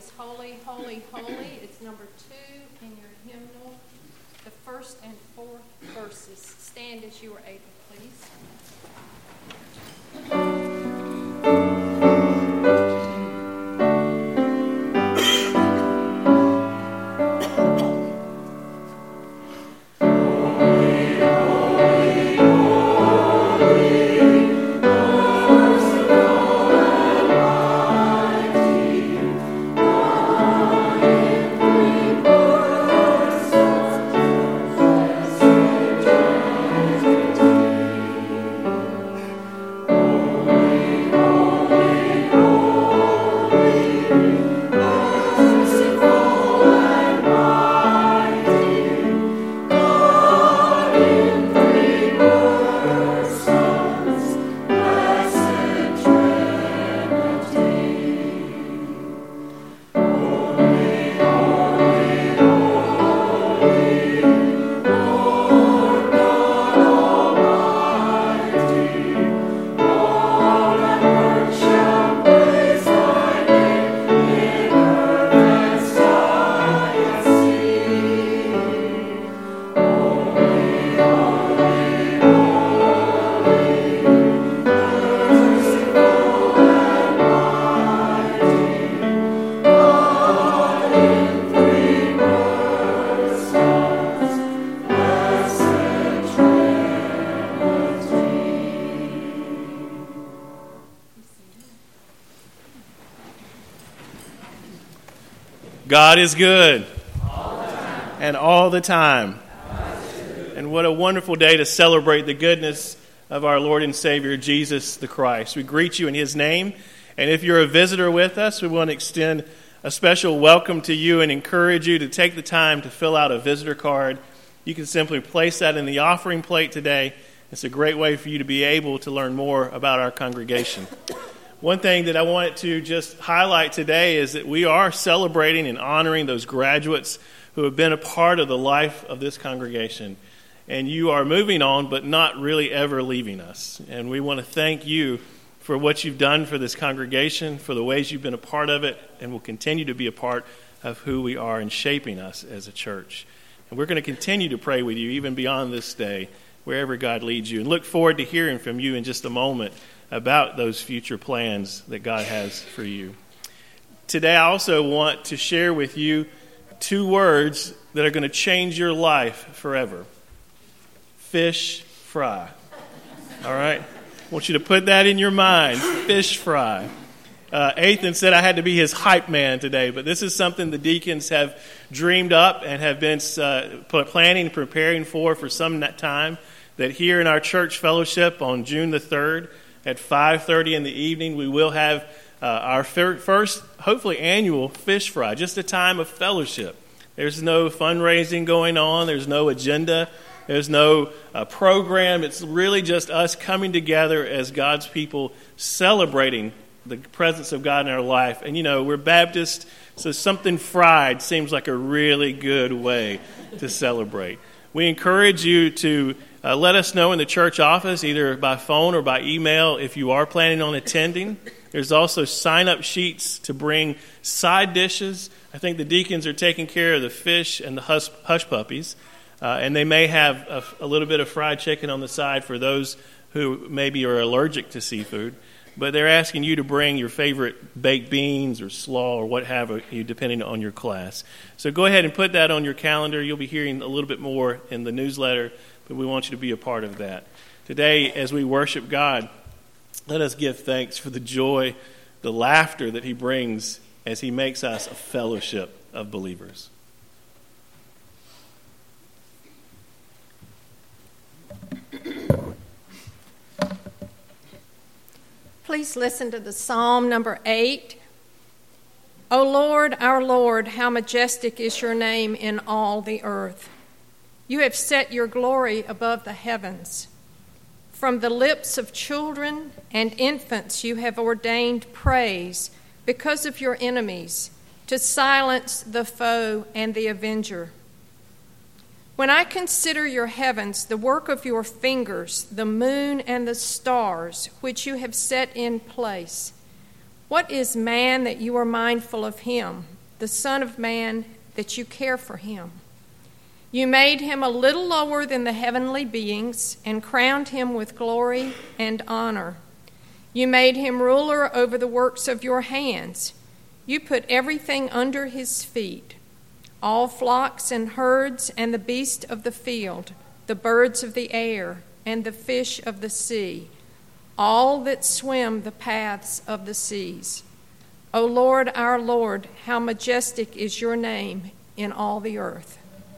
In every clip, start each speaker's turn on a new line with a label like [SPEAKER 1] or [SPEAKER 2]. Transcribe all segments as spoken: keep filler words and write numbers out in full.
[SPEAKER 1] is Holy, Holy, Holy. It's number two in your hymnal, the first and fourth verses. Stand as you are able, please.
[SPEAKER 2] God is good. All and all the time. And what a wonderful day to celebrate the goodness of our Lord and Savior, Jesus the Christ. We greet you in His name. And if you're a visitor with us, we want to extend a special welcome to you and encourage you to take the time to fill out a visitor card. You can simply place that in the offering plate today. It's a great way for you to be able to learn more about our congregation. One thing that I wanted to just highlight today is that we are celebrating and honoring those graduates who have been a part of the life of this congregation. And you are moving on, but not really ever leaving us. And we want to thank you for what you've done for this congregation, for the ways you've been a part of it, and will continue to be a part of who we are in shaping us as a church. And we're going to continue to pray with you even beyond this day, wherever God leads you. And look forward to hearing from you in just a moment about those future plans that God has for you. Today, I also want to share with you two words that are going to change your life forever. Fish fry. All right? I want you to put that in your mind. Fish fry. Uh, Ethan said I had to be his hype man today, but this is something the deacons have dreamed up and have been uh, planning and preparing for for some time, that here in our church fellowship on June the third, at five thirty in the evening, we will have uh, our fir- first, hopefully, annual fish fry, just a time of fellowship. There's no fundraising going on. There's no agenda. There's no uh, program. It's really just us coming together as God's people, celebrating the presence of God in our life. And, you know, we're Baptist, so something fried seems like a really good way to celebrate. We encourage you to Uh, let us know in the church office, either by phone or by email, if you are planning on attending. There's also sign-up sheets to bring side dishes. I think the deacons are taking care of the fish and the hush, hush puppies, uh, and they may have a, a little bit of fried chicken on the side for those who maybe are allergic to seafood. But they're asking you to bring your favorite baked beans or slaw or what have you, depending on your class. So go ahead and put that on your calendar. You'll be hearing a little bit more in the newsletter, but we want you to be a part of that. Today, as we worship God, let us give thanks for the joy, the laughter that He brings as He makes us a fellowship of believers.
[SPEAKER 1] Please listen to the Psalm number eight. O Lord, our Lord, how majestic is your name in all the earth. You have set your glory above the heavens. From the lips of children and infants you have ordained praise because of your enemies, to silence the foe and the avenger. When I consider your heavens, the work of your fingers, the moon and the stars, which you have set in place, what is man that you are mindful of him, the Son of Man, that you care for him. You made him a little lower than the heavenly beings and crowned him with glory and honor. You made him ruler over the works of your hands. You put everything under his feet, all flocks and herds and the beasts of the field, the birds of the air and the fish of the sea, all that swim the paths of the seas. O Lord, our Lord, how majestic is your name in all the earth.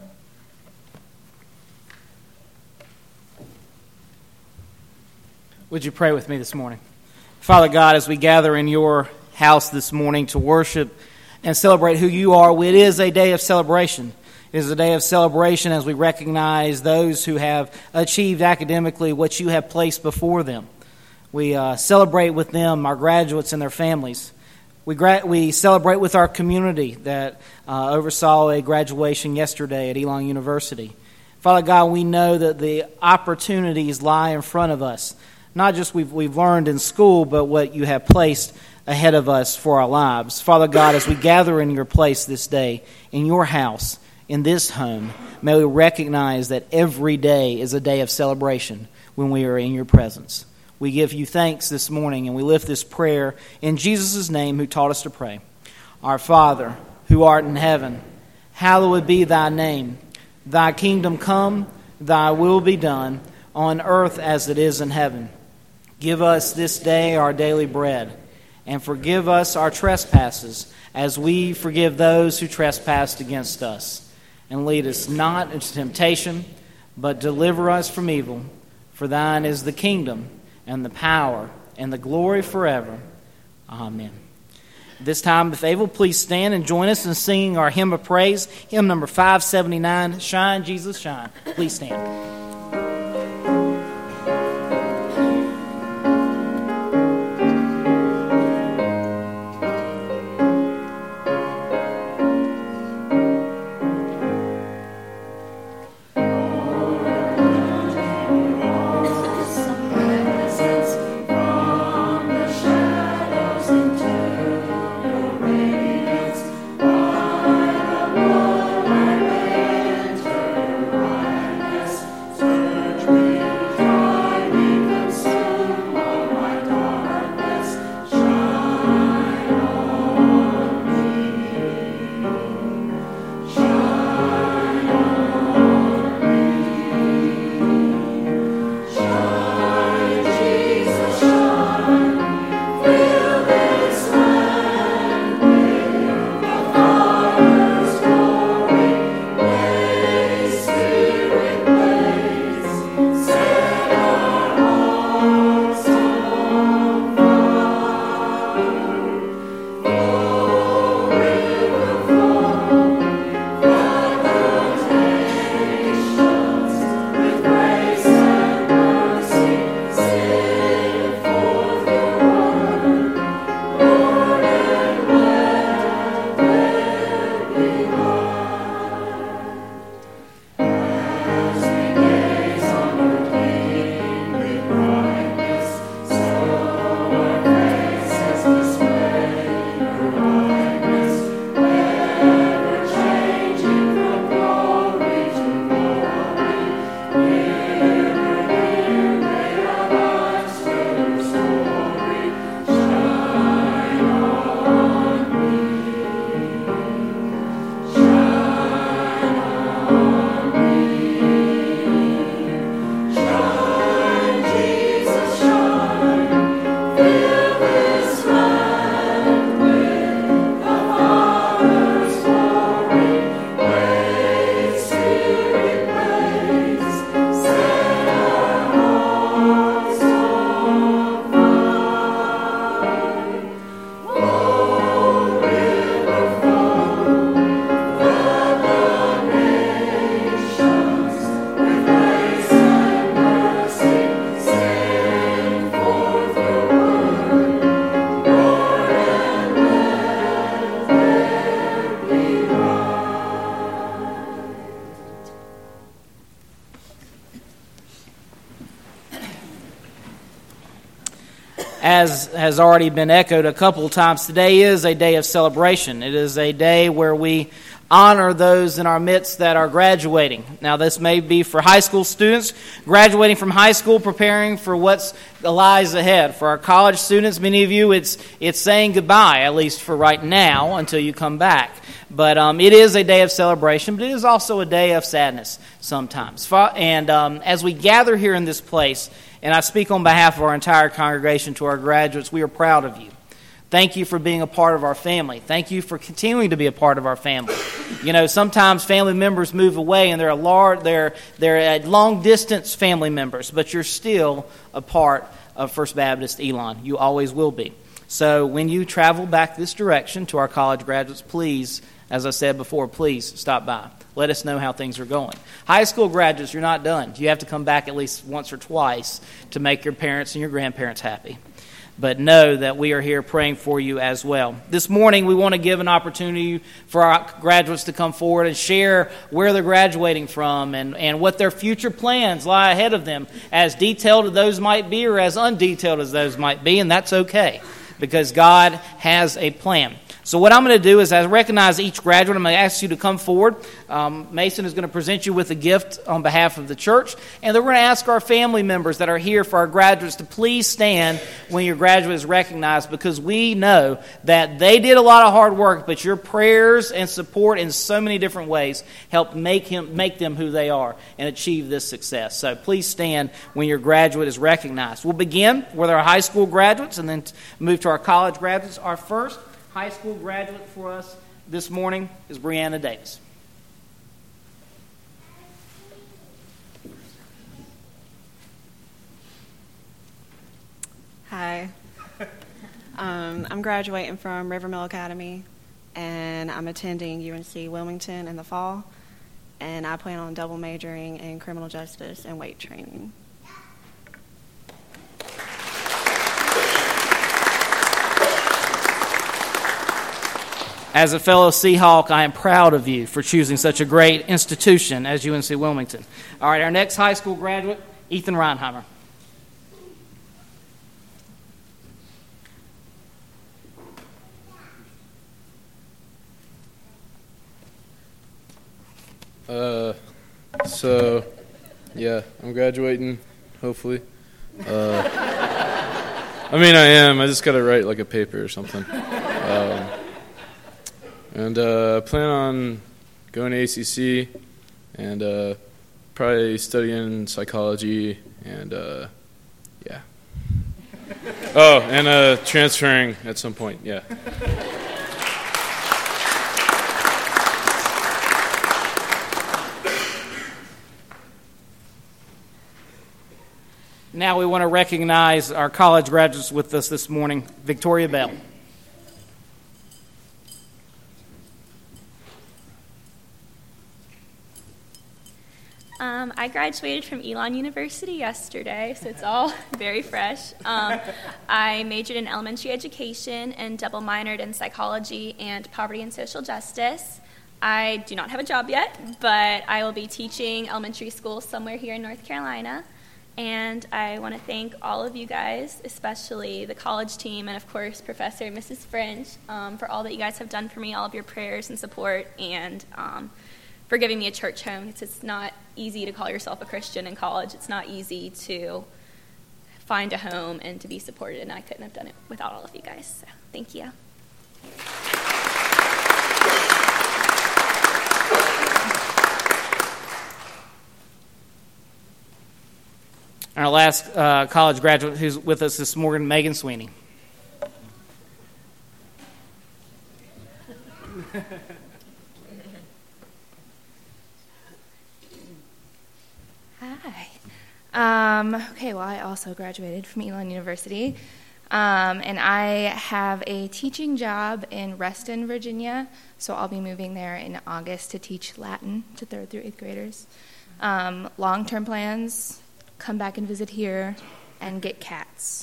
[SPEAKER 3] Would you pray with me this morning? Father God, as we gather in your house this morning to worship and celebrate who you are, it is a day of celebration. It is a day of celebration as we recognize those who have achieved academically what you have placed before them. We uh, celebrate with them, our graduates and their families. We gra- we celebrate with our community that uh, oversaw a graduation yesterday at Elon University. Father God, we know that the opportunities lie in front of us. Not just we've we've learned in school, but what you have placed ahead of us for our lives. Father God, as we gather in your place this day, in your house, in this home, may we recognize that every day is a day of celebration when we are in your presence. We give you thanks this morning, and we lift this prayer in Jesus' name, who taught us to pray. Our Father, who art in heaven, hallowed be thy name. Thy kingdom come, thy will be done, on earth as it is in heaven. Give us this day our daily bread, and forgive us our trespasses, as we forgive those who trespass against us. And lead us not into temptation, but deliver us from evil. For thine is the kingdom, and the power, and the glory forever. Amen. This time, if able, please stand and join us in singing our hymn of praise, hymn number five seventy-nine, Shine, Jesus, Shine. Please stand. as has already been echoed a couple of times, today is a day of celebration. It is a day where we honor those in our midst that are graduating. Now, this may be for high school students graduating from high school, preparing for what lies ahead. For our college students, many of you, it's it's saying goodbye, at least for right now, until you come back. But um, it is a day of celebration, but it is also a day of sadness sometimes. And um, as we gather here in this place, and I speak on behalf of our entire congregation to our graduates, we are proud of you. Thank you for being a part of our family. Thank you for continuing to be a part of our family. You know, sometimes family members move away and they're a large, they're they're long distance family members, but you're still a part of First Baptist Elon. You always will be. So when you travel back this direction to our college graduates, please, as I said before, please stop by. Let us know how things are going. High school graduates, you're not done. You have to come back at least once or twice to make your parents and your grandparents happy. But know that we are here praying for you as well. This morning, we want to give an opportunity for our graduates to come forward and share where they're graduating from and, and what their future plans lie ahead of them, as detailed as those might be or as undetailed as those might be, and that's okay, because God has a plan. So what I'm going to do is, as I recognize each graduate, I'm going to ask you to come forward. Um, Mason is going to present you with a gift on behalf of the church. And then we're going to ask our family members that are here for our graduates to please stand when your graduate is recognized, because we know that they did a lot of hard work, but your prayers and support in so many different ways helped make him make them who they are and achieve this success. So please stand when your graduate is recognized. We'll begin with our high school graduates and then move to our college graduates. Our first high school graduate for us this morning is Brianna Davis.
[SPEAKER 4] Hi. um, I'm graduating from Rivermill Academy, and I'm attending U N C Wilmington in the fall, and I plan on double majoring in criminal justice and weight training.
[SPEAKER 3] As a fellow Seahawk, I am proud of you for choosing such a great institution as U N C Wilmington. All right, our next high school graduate, Ethan Reinheimer.
[SPEAKER 5] Uh, so, yeah, I'm graduating, hopefully. Uh, I mean, I am. I just got to write like a paper or something. Um, and uh, I plan on going to A C C and uh, probably studying psychology and, uh, yeah. Oh, and uh, transferring at some point, yeah.
[SPEAKER 3] Now we want to recognize our college graduates with us this morning. Victoria Bell.
[SPEAKER 6] Um, I graduated from Elon University yesterday, so it's all very fresh. Um, I majored in elementary education and double minored in psychology and poverty and social justice. I do not have a job yet, but I will be teaching elementary school somewhere here in North Carolina. And I want to thank all of you guys, especially the college team, and of course Professor and Missus French, um, for all that you guys have done for me, all of your prayers and support, and um, for giving me a church home. It's, it's not easy to call yourself a Christian in college. It's not easy to find a home and to be supported, and I couldn't have done it without all of you guys. So thank you.
[SPEAKER 3] Our last uh, college graduate who's with us this morning, Megan Sweeney.
[SPEAKER 7] Hi. Um, okay, well, I also graduated from Elon University, um, and I have a teaching job in Reston, Virginia, so I'll be moving there in August to teach Latin to third through eighth graders. Um, long-term plans: come back and visit here and get cats.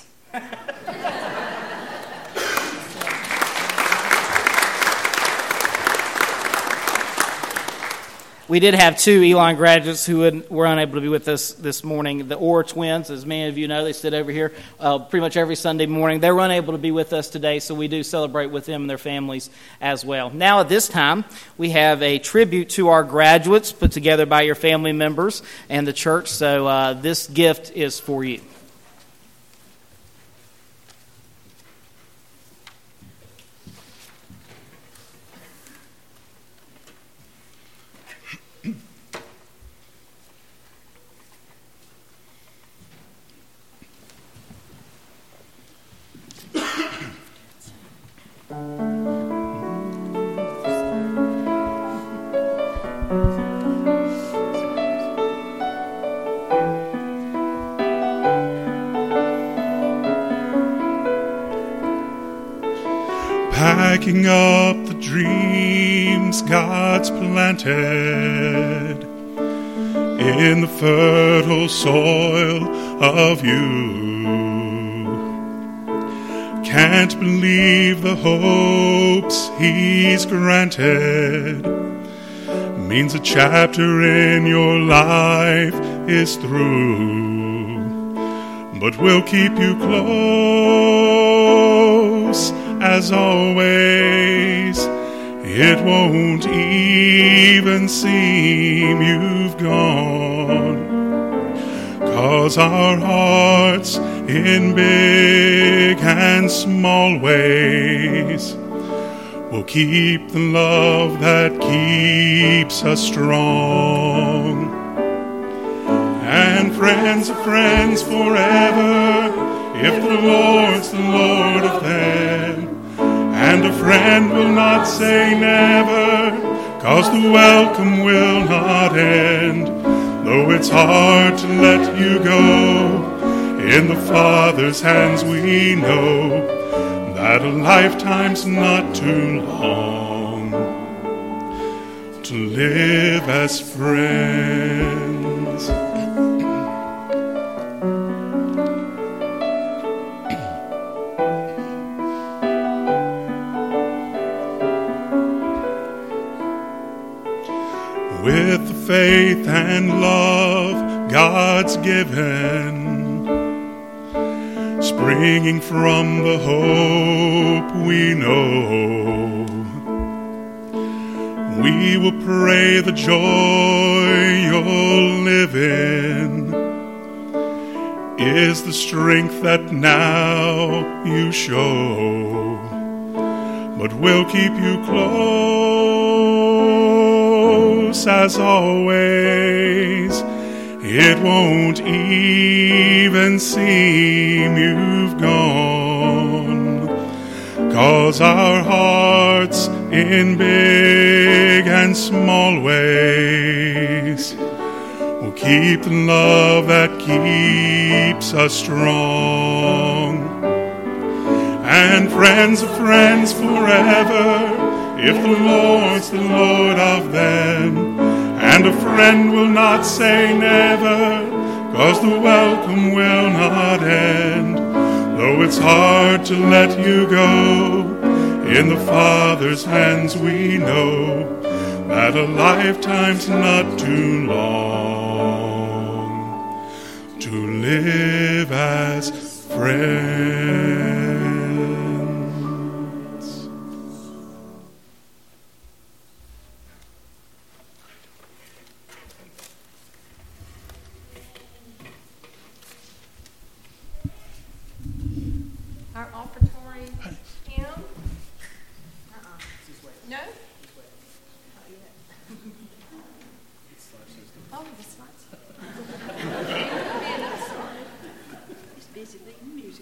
[SPEAKER 3] we did have two Elon graduates who would, were unable to be with us this morning. The Orr twins, as many of you know, they sit over here uh, pretty much every Sunday morning. They were unable to be with us today, so we do celebrate with them and their families as well. Now at this time, we have a tribute to our graduates put together by your family members and the church, so uh, this gift is for you.
[SPEAKER 8] Packing up the dreams God's planted in the fertile soil of you. Can't believe the hopes He's granted. Means a chapter in your life is through. But we'll keep you close as always. It won't even seem you've gone, 'cause our hearts in big and small ways will keep the love that keeps us strong. And friends of friends forever, if the Lord's the Lord of them. And a friend will not say never, 'cause the welcome will not end. Though it's hard to let you go, in the Father's hands we know that a lifetime's not too long to live as friends. With the faith and love God's given, springing from the hope we know, we will pray the joy you'll live in is the strength that now you show. But we'll keep you close as always. It won't even seem you've gone, 'cause our hearts in big and small ways will keep the love that keeps us strong. And friends of friends forever, if the Lord's the Lord of them. And a friend will not say never, 'cause the welcome will not end. Though it's hard to let you go, in the Father's hands we know that a lifetime's not too long to live as friends.
[SPEAKER 1] Our offertory hymn. Uh-uh. No? Oh, the slides.
[SPEAKER 9] He's busy leading music.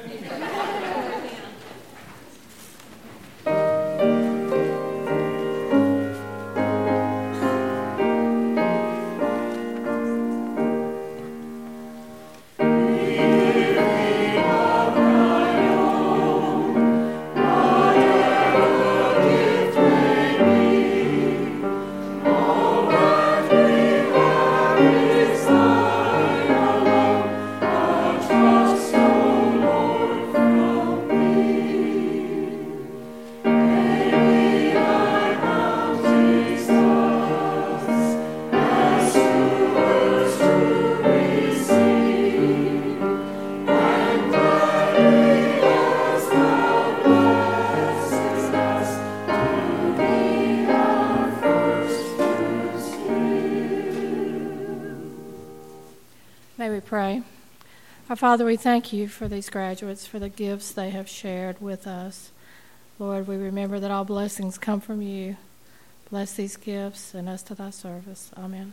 [SPEAKER 1] Pray. Our Father, we thank you for these graduates, for the gifts they have shared with us. Lord, we remember that all blessings come from you. Bless these gifts and us to thy service. Amen.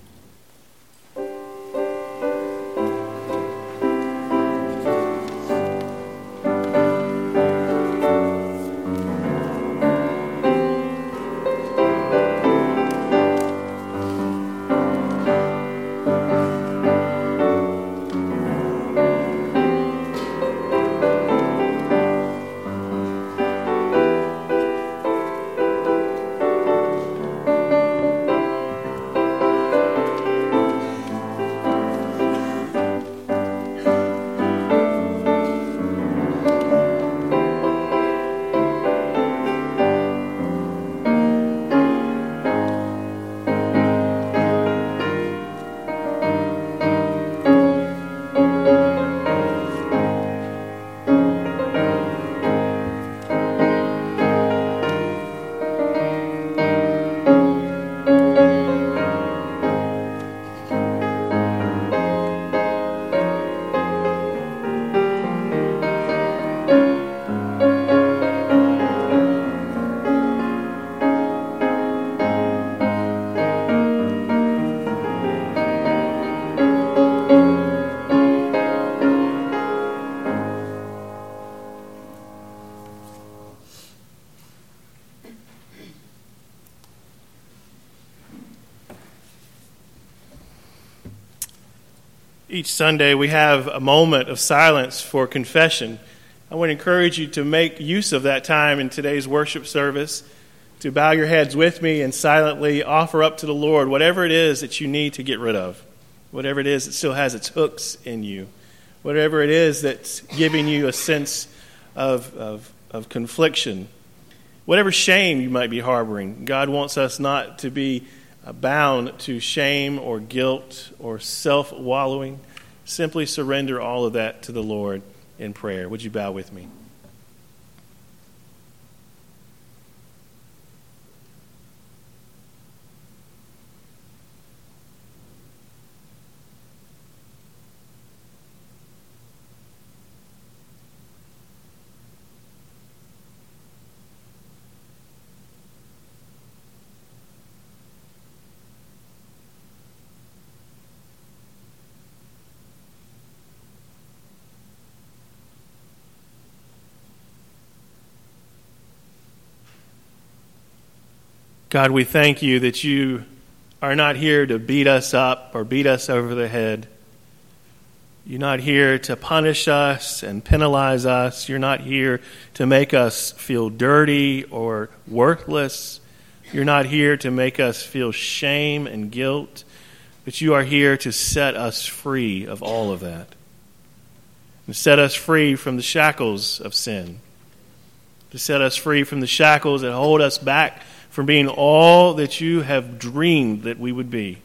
[SPEAKER 2] Each Sunday we have a moment of silence for confession. I want to encourage you to make use of that time in today's worship service, to bow your heads with me and silently offer up to the Lord whatever it is that you need to get rid of, whatever it is that still has its hooks in you, whatever it is that's giving you a sense of, of, of confliction, whatever shame you might be harboring. God wants us not to be bound to shame or guilt or self-wallowing. Simply surrender all of that to the Lord in prayer. Would you bow with me? God, we thank you that you are not here to beat us up or beat us over the head. You're not here to punish us and penalize us. You're not here to make us feel dirty or worthless. You're not here to make us feel shame and guilt. But you are here to set us free of all of that. And set us free from the shackles of sin. To set us free from the shackles that hold us back from being all that you have dreamed that we would be.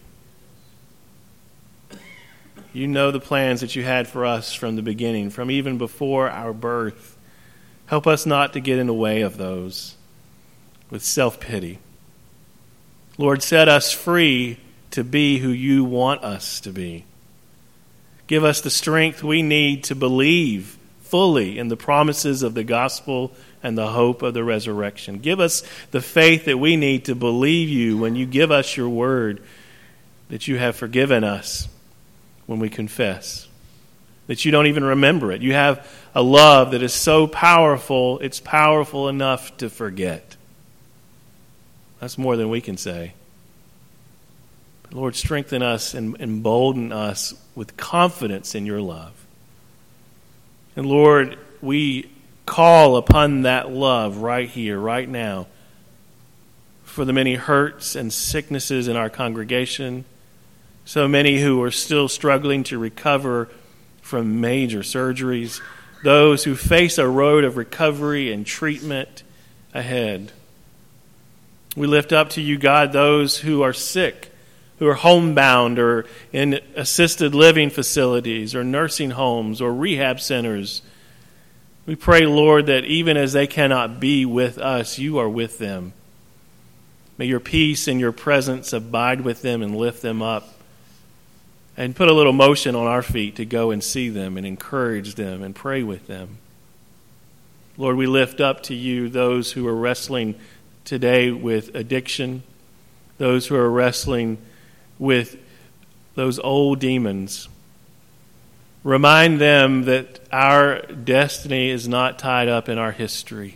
[SPEAKER 2] You know the plans that you had for us from the beginning, from even before our birth. Help us not to get in the way of those with self-pity. Lord, set us free to be who you want us to be. Give us the strength we need to believe fully in the promises of the gospel and the hope of the resurrection. Give us the faith that we need to believe you when you give us your word, that you have forgiven us when we confess, that you don't even remember it. You have a love that is so powerful, it's powerful enough to forget. That's more than we can say. But Lord, strengthen us and embolden us with confidence in your love. And Lord, we call upon that love right here, right now, for the many hurts and sicknesses in our congregation, so many who are still struggling to recover from major surgeries, those who face a road of recovery and treatment ahead. We lift up to you, God, those who are sick, who are homebound or in assisted living facilities or nursing homes or rehab centers. We pray, Lord, that even as they cannot be with us, you are with them. May your peace and your presence abide with them and lift them up and put a little motion on our feet to go and see them and encourage them and pray with them. Lord, we lift up to you those who are wrestling today with addiction, those who are wrestling with those old demons. Remind them that our destiny is not tied up in our history.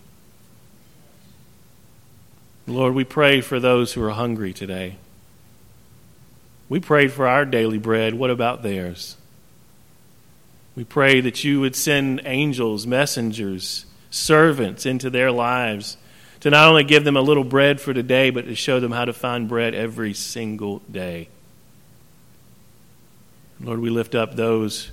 [SPEAKER 2] Lord, we pray for those who are hungry today. We prayed for our daily bread. What about theirs? We pray that you would send angels, messengers, servants into their lives to not only give them a little bread for today, but to show them how to find bread every single day. Lord, we lift up those,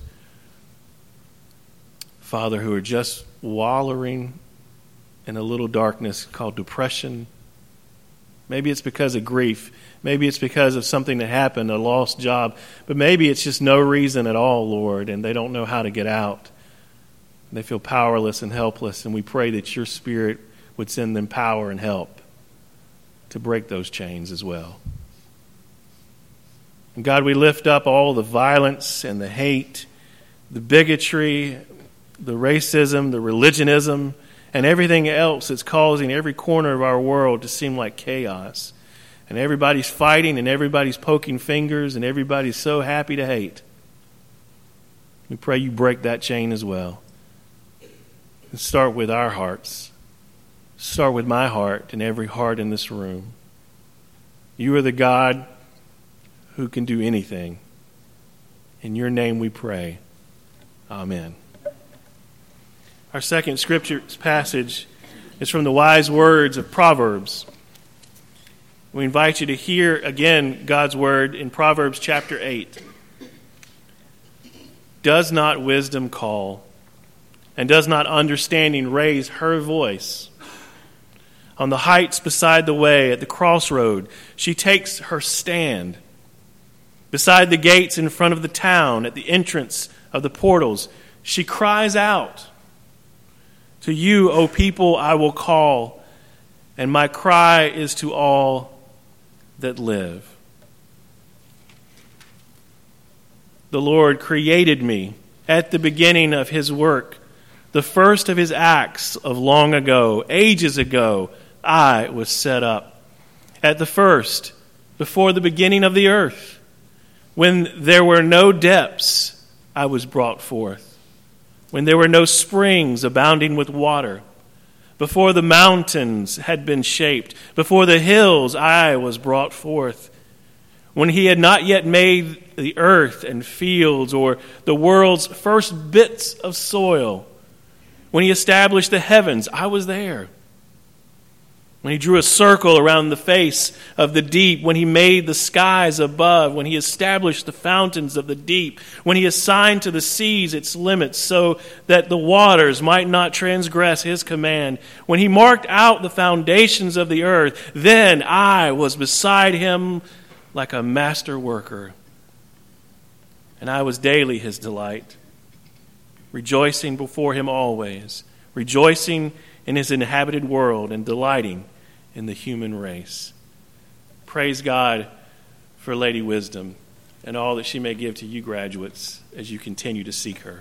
[SPEAKER 2] Father, who are just wallowing in a little darkness called depression. Maybe it's because of grief. Maybe it's because of something that happened, a lost job. But maybe it's just no reason at all, Lord, and they don't know how to get out. They feel powerless and helpless, and we pray that your Spirit would send them power and help to break those chains as well. And God, we lift up all the violence and the hate, the bigotry, the racism, the religionism, and everything else that's causing every corner of our world to seem like chaos. And everybody's fighting and everybody's poking fingers and everybody's so happy to hate. We pray you break that chain as well. And start with our hearts. Start with my heart and every heart in this room. You are the God who can do anything. In your name we pray. Amen. Our second scripture passage is from the wise words of Proverbs. We invite you to hear again God's word in Proverbs chapter eight. Does not wisdom call, and does not understanding raise her voice? On the heights beside the way, at the crossroad, she takes her stand. Beside the gates in front of the town, at the entrance of the portals, she cries out, "To you, O people, I will call, and my cry is to all that live." The Lord created me at the beginning of his work, the first of his acts of long ago, ages ago, I was set up. At the first, before the beginning of the earth, when there were no depths, I was brought forth. When there were no springs abounding with water, before the mountains had been shaped, before the hills I was brought forth. When he had not yet made the earth and fields, or the world's first bits of soil. When he established the heavens, I was there. When he drew a circle around the face of the deep, when he made the skies above, when he established the fountains of the deep, when he assigned to the seas its limits so that the waters might not transgress his command, when he marked out the foundations of the earth, then I was beside him like a master worker, and I was daily his delight, rejoicing before him always, rejoicing in his inhabited world and delighting in the human race. Praise God for Lady Wisdom and all that she may give to you graduates as you continue to seek her.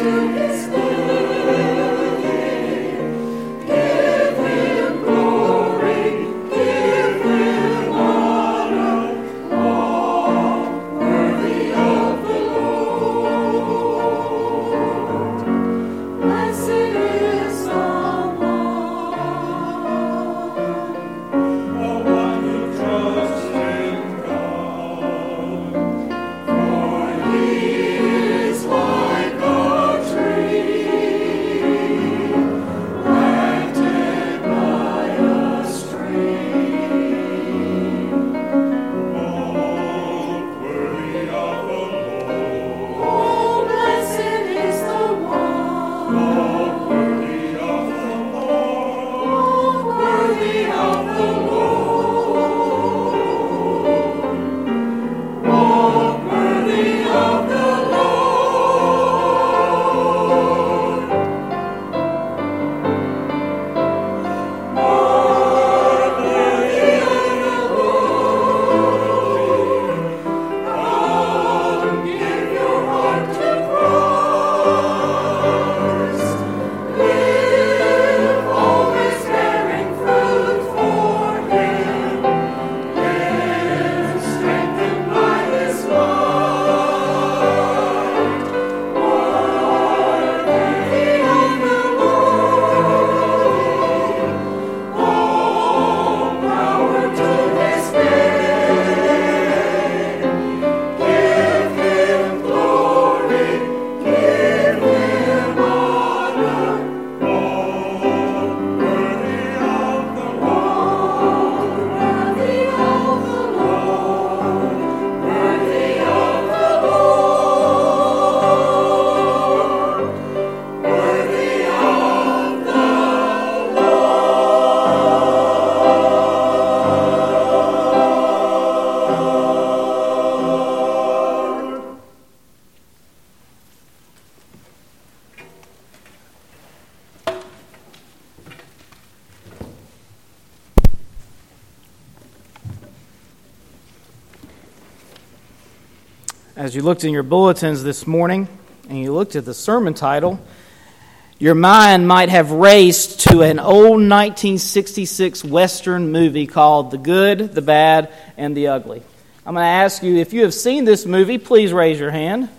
[SPEAKER 3] As you looked in your bulletins this morning and you looked at the sermon title, your mind might have raced to an old nineteen sixty-six Western movie called The Good, the Bad, and the Ugly. I'm going to ask you, if you have seen this movie, please raise your hand.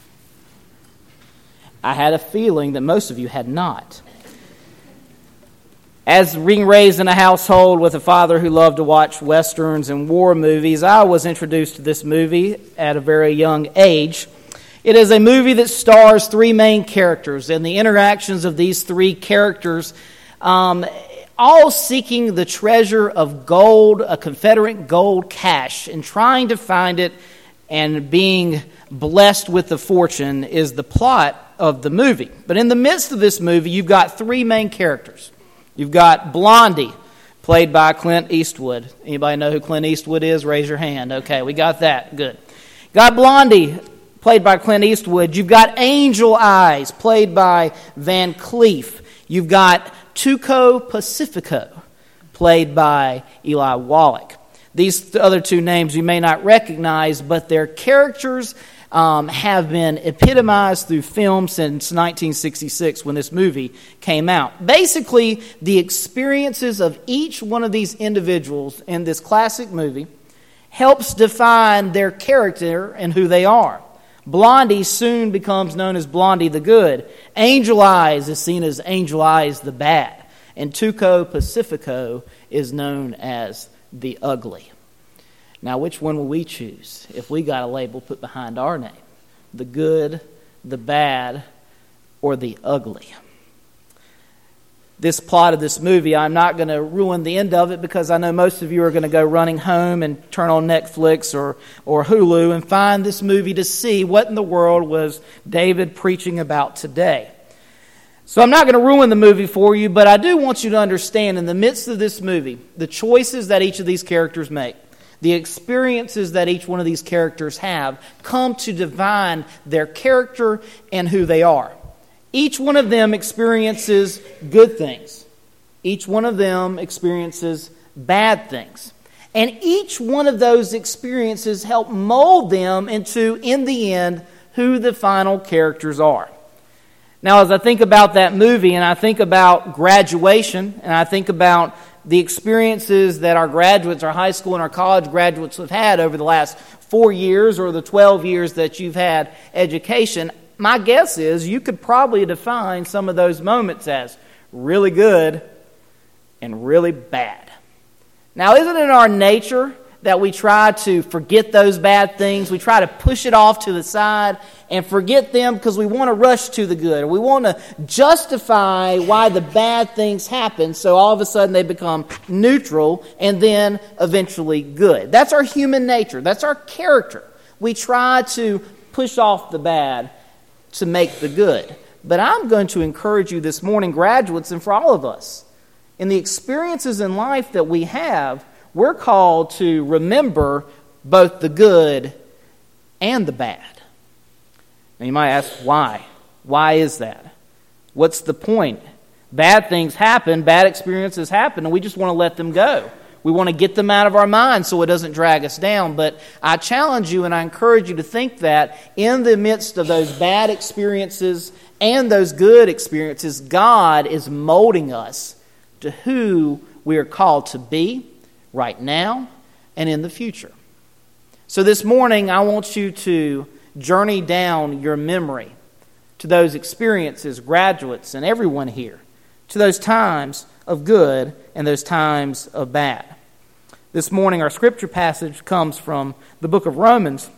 [SPEAKER 3] I had a feeling that most of you had not. As being raised in a household with a father who loved to watch Westerns and war movies, I was introduced to this movie at a very young age. It is a movie that stars three main characters, and the interactions of these three characters, um, all seeking the treasure of gold, a Confederate gold cache, and trying to find it and being blessed with the fortune is the plot of the movie. But in the midst of this movie, you've got three main characters. You've got Blondie, played by Clint Eastwood. Anybody know who Clint Eastwood is? Raise your hand. Okay, we got that. Good. Got Blondie, played by Clint Eastwood. You've got Angel Eyes, played by Van Cleef. You've got Tuco Pacifico, played by Eli Wallach. These other two names you may not recognize, but their characters Um, have been epitomized through film since nineteen sixty-six when this movie came out. Basically, the experiences of each one of these individuals in this classic movie helps define their character and who they are. Blondie soon becomes known as Blondie the Good. Angel Eyes is seen as Angel Eyes the Bad. And Tuco Pacifico is known as the Ugly. Now, which one will we choose if we got a label put behind our name? The good, the bad, or the ugly? This plot of this movie, I'm not going to ruin the end of it because I know most of you are going to go running home and turn on Netflix or, or Hulu and find this movie to see what in the world was David preaching about today. So I'm not going to ruin the movie for you, but I do want you to understand in the midst of this movie, the choices that each of these characters make, the experiences that each one of these characters have come to define their character and who they are. Each one of them experiences good things. Each one of them experiences bad things. And each one of those experiences help mold them into, in the end, who the final characters are. Now, as I think about that movie, and I think about graduation, and I think about the experiences that our graduates, our high school and our college graduates have had over the last four years or the twelve years that you've had education, my guess is you could probably define some of those moments as really good and really bad. Now, isn't it in our nature that we try to forget those bad things? We try to push it off to the side and forget them because we want to rush to the good. Or we want to justify why the bad things happen, so all of a sudden they become neutral and then eventually good. That's our human nature. That's our character. We try to push off the bad to make the good. But I'm going to encourage you this morning, graduates, and for all of us, in the experiences in life that we have, we're called to remember both the good and the bad. Now you might ask, why? Why is that? What's the point? Bad things happen, bad experiences happen, and we just want to let them go. We want to get them out of our minds so it doesn't drag us down. But I challenge you and I encourage you to think that in the midst of those bad experiences and those good experiences, God is molding us to who we are called to be right now and in the future. So this morning, I want you to journey down your memory to those experiences, graduates, and everyone here, to those times of good and those times of bad. This morning, our scripture passage comes from the book of Romans,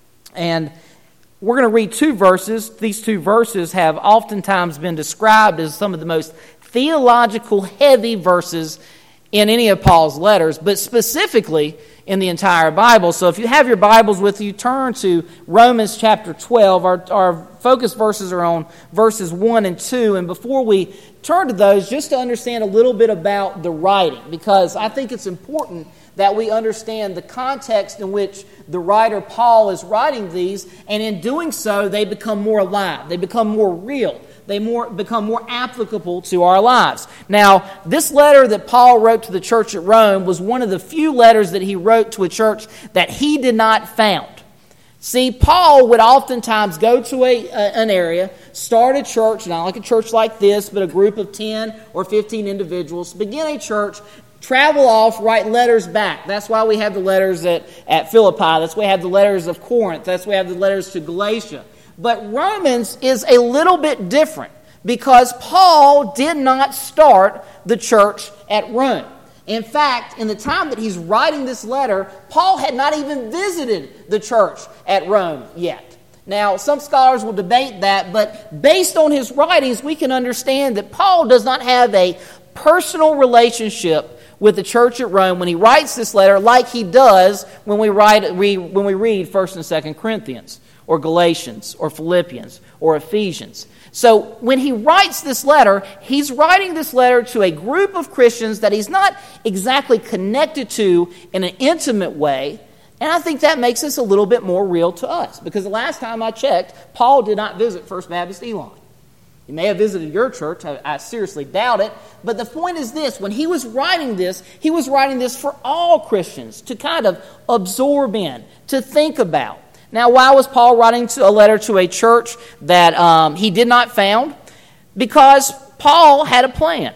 [SPEAKER 3] and we're going to read two verses. These two verses have oftentimes been described as some of the most theological heavy verses in any of Paul's letters, but specifically in the entire Bible. So if you have your Bibles with you, turn to Romans chapter twelve. Our, our focus verses are on verses one and two. And before we turn to those, just to understand a little bit about the writing, because I think it's important that we understand the context in which the writer Paul is writing these, and in doing so, they become more alive. They become more real. They more become more applicable to our lives. Now, this letter that Paul wrote to the church at Rome was one of the few letters that he wrote to a church that he did not found. See, Paul would oftentimes go to a, a an area, start a church, not like a church like this, but a group of ten or fifteen individuals, begin a church, travel off, write letters back. That's why we have the letters at, at Philippi. That's why we have the letters of Corinth. That's why we have the letters to Galatia. But Romans is a little bit different because Paul did not start the church at Rome. In fact, in the time that he's writing this letter, Paul had not even visited the church at Rome yet. Now, some scholars will debate that, but based on his writings, we can understand that Paul does not have a personal relationship with the church at Rome when he writes this letter like he does when we write we, when we read First and Second Corinthians or Galatians or Philippians or Ephesians. So when he writes this letter, he's writing this letter to a group of Christians that he's not exactly connected to in an intimate way. And I think that makes this a little bit more real to us, because the last time I checked, Paul did not visit First Baptist Elon. He may have visited your church. I, I seriously doubt it. But the point is this. When he was writing this, he was writing this for all Christians to kind of absorb in, to think about. Now, why was Paul writing to a letter to a church that um, he did not found? Because Paul had a plan.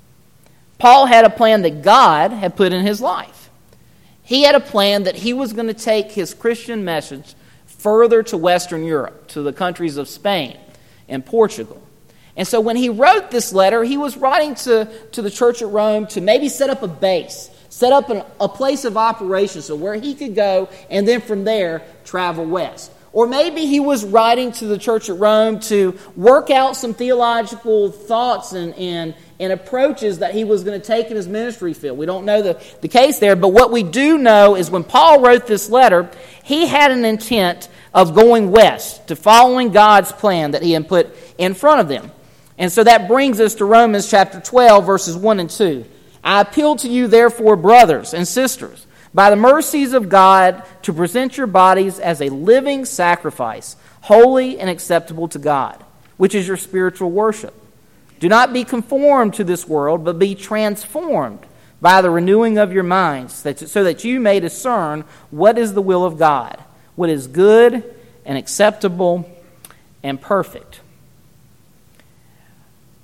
[SPEAKER 3] Paul had a plan that God had put in his life. He had a plan that he was going to take his Christian message further to Western Europe, to the countries of Spain and Portugal. And so when he wrote this letter, he was writing to, to the church at Rome to maybe set up a base, set up an, a place of operations so where he could go and then from there travel west. Or maybe he was writing to the church at Rome to work out some theological thoughts and, and, and approaches that he was going to take in his ministry field. We don't know the, the case there, but what we do know is when Paul wrote this letter, he had an intent of going west, to following God's plan that he had put in front of them. And so that brings us to Romans chapter twelve, verses one and two. I appeal to you, therefore, brothers and sisters, by the mercies of God, to present your bodies as a living sacrifice, holy and acceptable to God, which is your spiritual worship. Do not be conformed to this world, but be transformed by the renewing of your minds, so that you may discern what is the will of God, what is good and acceptable and perfect.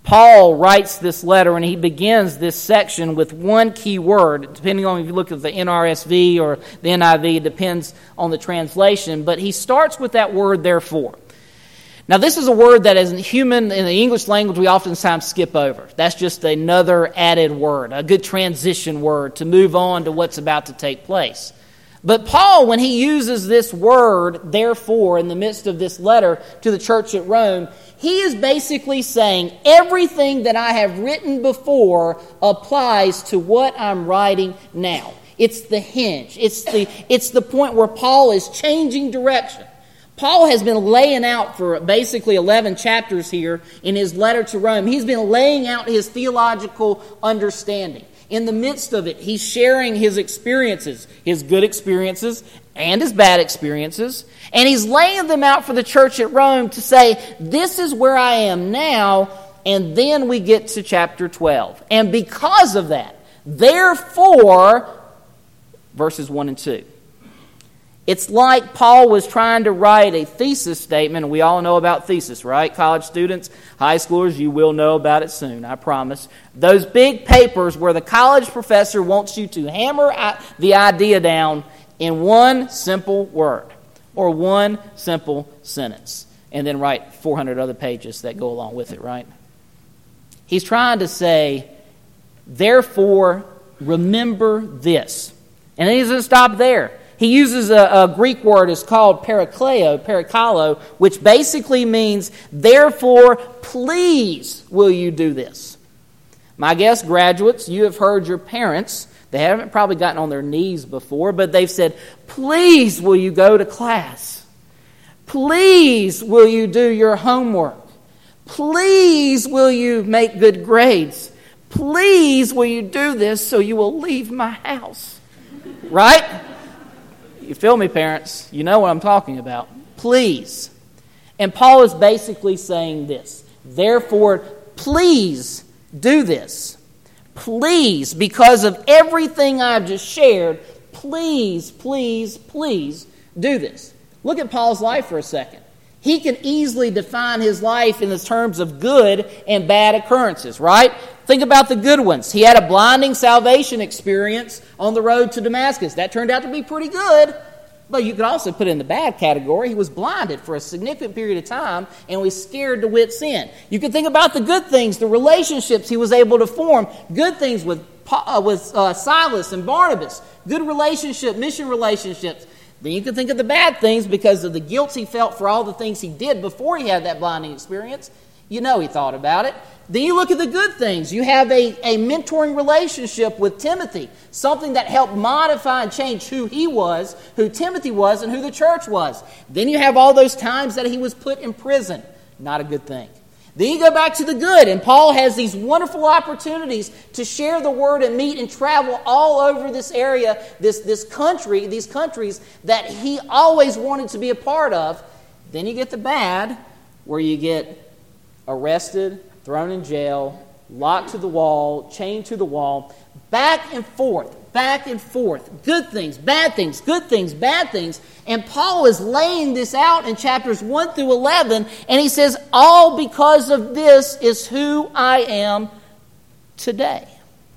[SPEAKER 3] Paul writes this letter, and he begins this section with one key word, depending on if you look at the N R S V or the N I V, it depends on the translation, but he starts with that word, therefore. Now, this is a word that as a human, in the English language, we oftentimes skip over. That's just another added word, a good transition word to move on to what's about to take place. But Paul, when he uses this word, therefore, in the midst of this letter to the church at Rome, he is basically saying everything that I have written before applies to what I'm writing now. It's the hinge. It's the, it's the point where Paul is changing direction. Paul has been laying out for basically eleven chapters here in his letter to Rome. He's been laying out his theological understanding. In the midst of it, he's sharing his experiences, his good experiences and his bad experiences, and he's laying them out for the church at Rome to say, this is where I am now, and then we get to chapter twelve. And because of that, therefore, verses one and two. It's like Paul was trying to write a thesis statement, and we all know about thesis, right? College students, high schoolers, you will know about it soon, I promise. Those big papers where the college professor wants you to hammer the idea down in one simple word or one simple sentence, and then write four hundred other pages that go along with it, right? He's trying to say, therefore, remember this. And he doesn't stop there. He uses a, a Greek word, it's called parakleo, parakalo, which basically means, therefore, please will you do this. My guess, graduates, you have heard your parents, they haven't probably gotten on their knees before, but they've said, please will you go to class? Please will you do your homework? Please will you make good grades? Please will you do this so you will leave my house? Right? You feel me, parents? You know what I'm talking about. Please. And Paul is basically saying this. Therefore, please do this. Please, because of everything I've just shared, please, please, please do this. Look at Paul's life for a second. He can easily define his life in the terms of good and bad occurrences, right? Think about the good ones. He had a blinding salvation experience on the road to Damascus. That turned out to be pretty good. But you could also put it in the bad category. He was blinded for a significant period of time and was scared to wit's end. You could think about the good things, the relationships he was able to form. Good things with, uh, with uh, Silas and Barnabas. Good relationship, mission relationships. Then you can think of the bad things because of the guilt he felt for all the things he did before he had that blinding experience. You know he thought about it. Then you look at the good things. You have a, a mentoring relationship with Timothy, something that helped modify and change who he was, who Timothy was, and who the church was. Then you have all those times that he was put in prison. Not a good thing. Then you go back to the good, and Paul has these wonderful opportunities to share the word and meet and travel all over this area, this, this country, these countries that he always wanted to be a part of. Then you get the bad, where you get arrested, thrown in jail, locked to the wall, chained to the wall, back and forth, back and forth. Good things, bad things, good things, bad things. And Paul is laying this out in chapters one through eleven, and he says, all because of this is who I am today.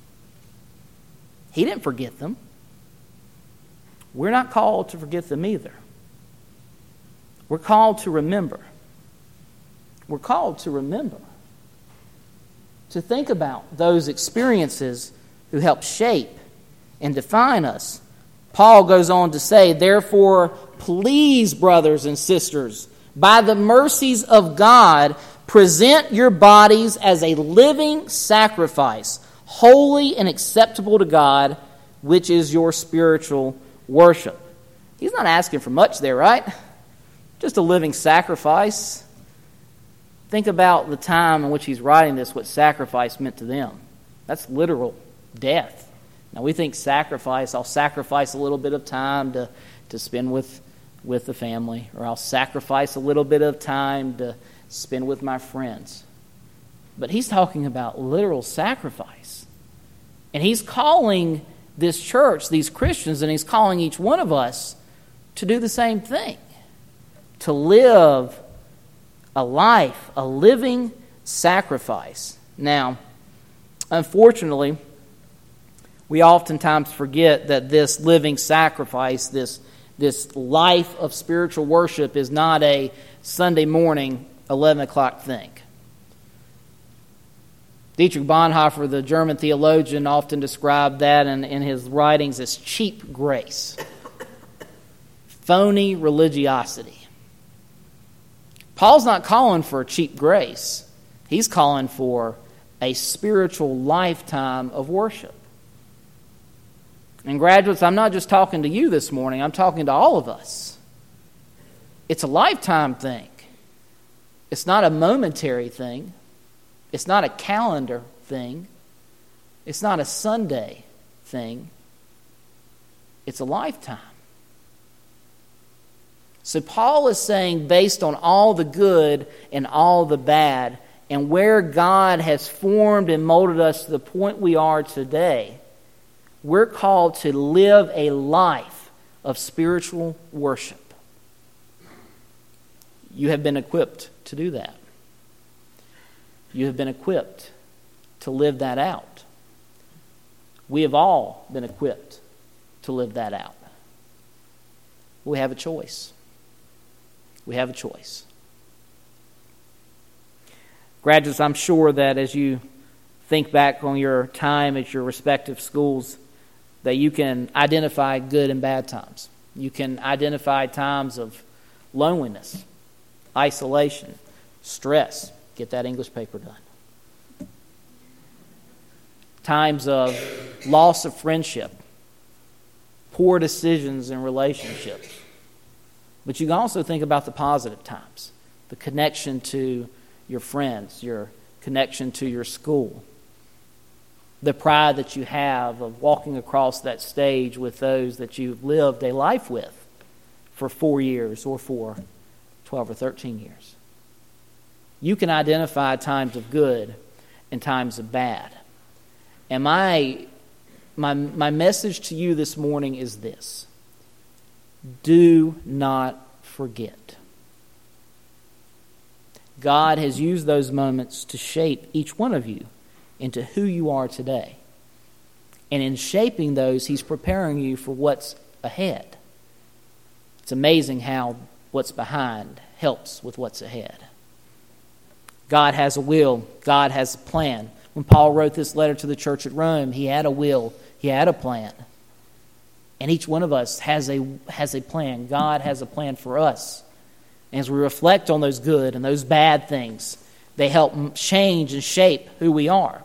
[SPEAKER 3] He didn't forget them. We're not called to forget them either. We're called to remember. We're called to remember. To think about those experiences who help shape and define us. Paul goes on to say, therefore, please, brothers and sisters, by the mercies of God, present your bodies as a living sacrifice, holy and acceptable to God, which is your spiritual worship. He's not asking for much there, right? Just a living sacrifice. Think about the time in which he's writing this, what sacrifice meant to them. That's literal death. Now we think sacrifice, I'll sacrifice a little bit of time to, to spend with, with the family, or I'll sacrifice a little bit of time to spend with my friends. But he's talking about literal sacrifice. And he's calling this church, these Christians, and he's calling each one of us to do the same thing. To live a life, a living sacrifice Now, unfortunately, we oftentimes forget that this living sacrifice, this, this life of spiritual worship is not a Sunday morning, eleven o'clock thing. Dietrich Bonhoeffer, the German theologian, often described that in, in his writings as cheap grace, phony religiosity. Paul's not calling for cheap grace. He's calling for a spiritual lifetime of worship. And graduates, I'm not just talking to you this morning, I'm talking to all of us. It's a lifetime thing. It's not a momentary thing. It's not a calendar thing. It's not a Sunday thing. It's a lifetime. So Paul is saying, based on all the good and all the bad, and where God has formed and molded us to the point we are today, we're called to live a life of spiritual worship. You have been equipped to do that. You have been equipped to live that out. We have all been equipped to live that out. We have a choice. We have a choice. Graduates, I'm sure that as you think back on your time at your respective schools, that you can identify good and bad times. You can identify times of loneliness, isolation, stress. Get that English paper done. Times of loss of friendship, poor decisions in relationships. But you can also think about the positive times, the connection to your friends, your connection to your school, the pride that you have of walking across that stage with those that you've lived a life with for four years or for twelve or thirteen years. You can identify times of good and times of bad. And my, my, my message to you this morning is this. Do not forget. God has used those moments to shape each one of you into who you are today. And in shaping those, He's preparing you for what's ahead. It's amazing how what's behind helps with what's ahead. God has a will. God has a plan. When Paul wrote this letter to the church at Rome, he had a will. He had a plan. And each one of us has a has a plan. God has a plan for us. And as we reflect on those good and those bad things, they help change and shape who we are.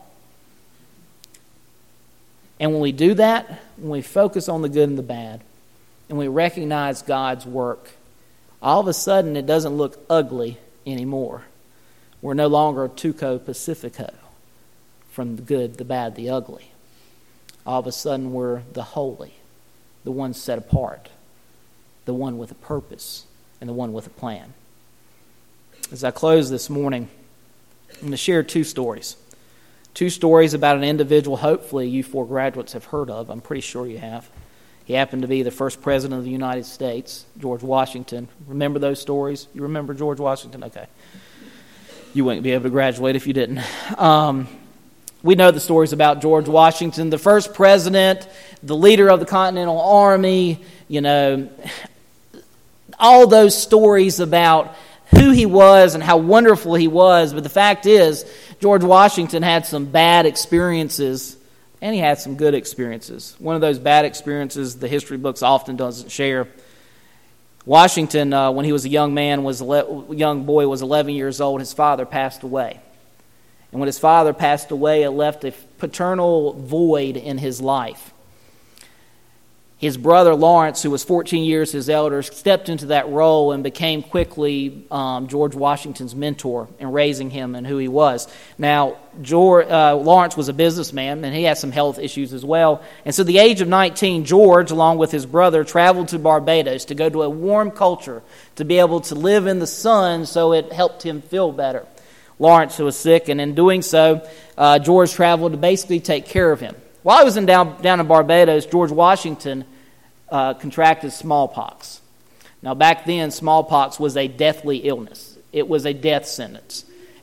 [SPEAKER 3] And when we do that, when we focus on the good and the bad, and we recognize God's work, all of a sudden it doesn't look ugly anymore. We're no longer Tuco Pacifico, from the good, the bad, the ugly. All of a sudden we're the holy, the one set apart, the one with a purpose, and the one with a plan. As I close this morning, I'm going to share two stories. Two stories about an individual hopefully you four graduates have heard of. I'm pretty sure you have. He happened to be the first president of the United States, George Washington. Remember those stories? You remember George Washington? Okay. You wouldn't be able to graduate if you didn't. Um, we know the stories about George Washington, the first president, the leader of the Continental Army, you know, all those stories about who he was and how wonderful he was. But the fact is, George Washington had some bad experiences, and he had some good experiences. One of those bad experiences the history books often doesn't share. Washington, uh, when he was a young man, was a young boy, was eleven years old. His father passed away. And when his father passed away, it left a paternal void in his life. His brother Lawrence, who was fourteen years his elder, stepped into that role and became quickly um, George Washington's mentor in raising him and who he was. Now, George, uh, Lawrence was a businessman, and he had some health issues as well. And so at the age of nineteen, George, along with his brother, traveled to Barbados to go to a warm culture, to be able to live in the sun, so it helped him feel better. Lawrence was sick, and in doing so, uh, George traveled to basically take care of him. While he was in down, down in Barbados, George Washington uh, contracted smallpox. Now, back then, smallpox was a deathly illness. It was a death sentence.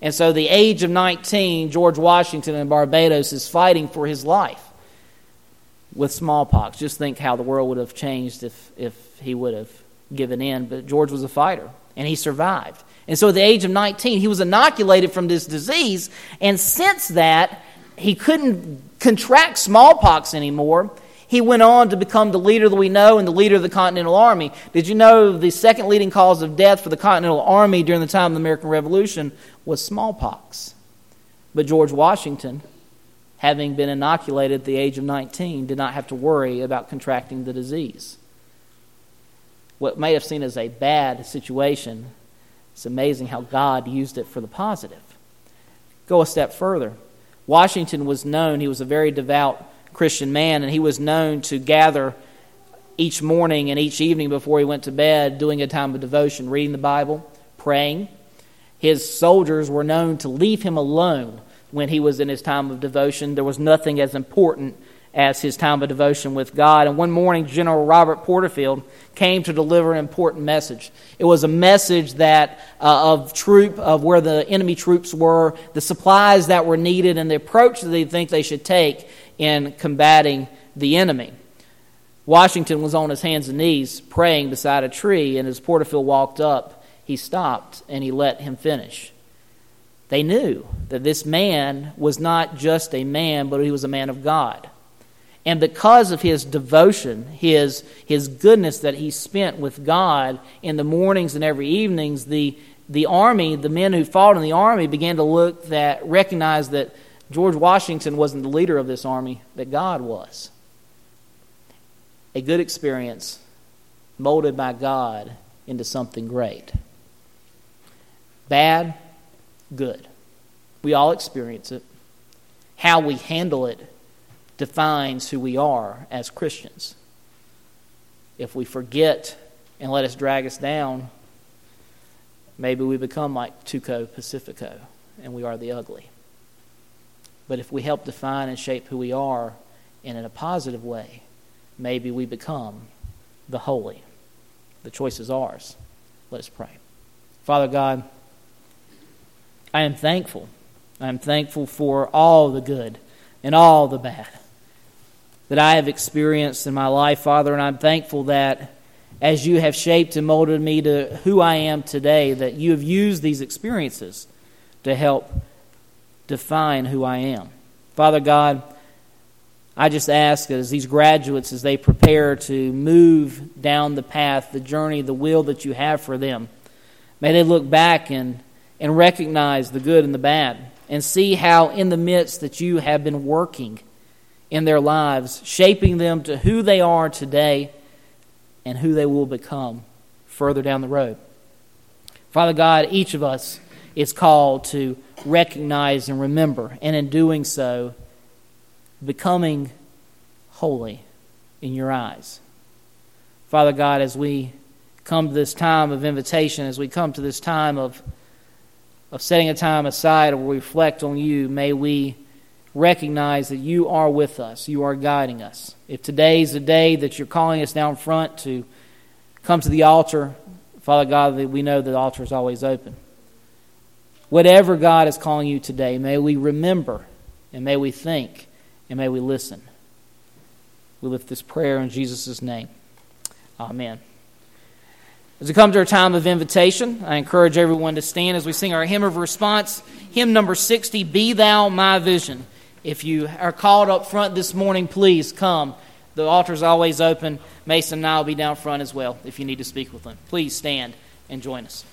[SPEAKER 3] And so the age of nineteen, George Washington in Barbados is fighting for his life with smallpox. Just think how the world would have changed if, if he would have given in. But George was a fighter, and he survived. And so at the age of nineteen, he was inoculated from this disease, and since that, he couldn't contract smallpox anymore. He went on to become the leader that we know and the leader of the Continental Army. Did you know the second leading cause of death for the Continental Army during the time of the American Revolution was smallpox? But George Washington, having been inoculated at the age of nineteen, did not have to worry about contracting the disease. What may have seemed as a bad situation, it's amazing how God used it for the positive. Go a step further. Washington was known, he was a very devout Christian man, and he was known to gather each morning and each evening before he went to bed, doing a time of devotion, reading the Bible, praying. His soldiers were known to leave him alone when he was in his time of devotion. There was nothing as important as his time of devotion with God. And one morning, General Robert Porterfield came to deliver an important message. It was a message that uh, of troop, of where the enemy troops were, the supplies that were needed, and the approach that they think they should take in combating the enemy. Washington was on his hands and knees praying beside a tree, and as Porterfield walked up, he stopped and he let him finish. They knew that this man was not just a man, but he was a man of God. And because of his devotion, his, his goodness that he spent with God in the mornings and every evenings, the, the army, the men who fought in the army began to look that, recognize that George Washington wasn't the leader of this army, that God was. A good experience molded by God into something great. Bad, good. We all experience it. How we handle it defines who we are as Christians. If we forget and let us drag us down, maybe we become like Tuco Pacifico, and we are the ugly. But if we help define and shape who we are and in a positive way, maybe we become the holy. The choice is ours. Let us pray. Father God, I am thankful. I am thankful for all the good and all the bad that I have experienced in my life, Father, and I'm thankful that as you have shaped and molded me to who I am today, that you have used these experiences to help define who I am. Father God, I just ask as these graduates, as they prepare to move down the path, the journey, the will that you have for them, may they look back and, and recognize the good and the bad and see how in the midst that you have been working in their lives, shaping them to who they are today and who they will become further down the road. Father God, each of us is called to recognize and remember, and in doing so, becoming holy in your eyes. Father God, as we come to this time of invitation, as we come to this time of, of setting a time aside where we reflect on you, may we recognize that you are with us, you are guiding us. If today's the day that you're calling us down front to come to the altar, Father God, that we know that the altar is always open. Whatever God is calling you today, may we remember, and may we think, and may we listen. We lift this prayer in Jesus' name. Amen. As we come to our time of invitation, I encourage everyone to stand as we sing our hymn of response, hymn number sixty, Be Thou My Vision. If you are called up front this morning, please come. The altar is always open. Mason and I will be down front as well if you need to speak with them. Please stand and join us.